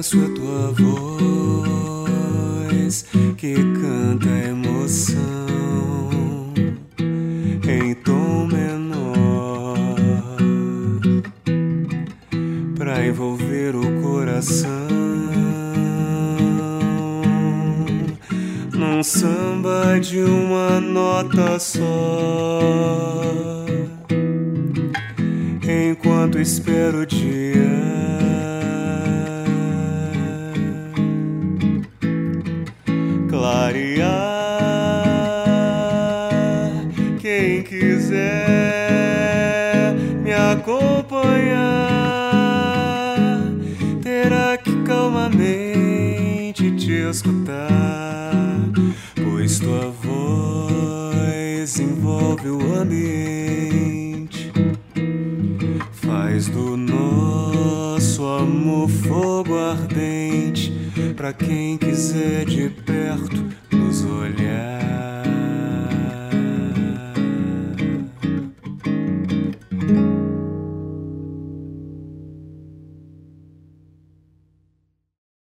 penso a tua voz que canta emoção em tom menor pra envolver o coração num samba de uma nota só. Enquanto espero o dia clarear, quem quiser me acompanhar terá que calmamente te escutar, pois tua voz envolve o ambiente, faz do nosso amor fogo ardente pra quem quiser de perto nos olhar.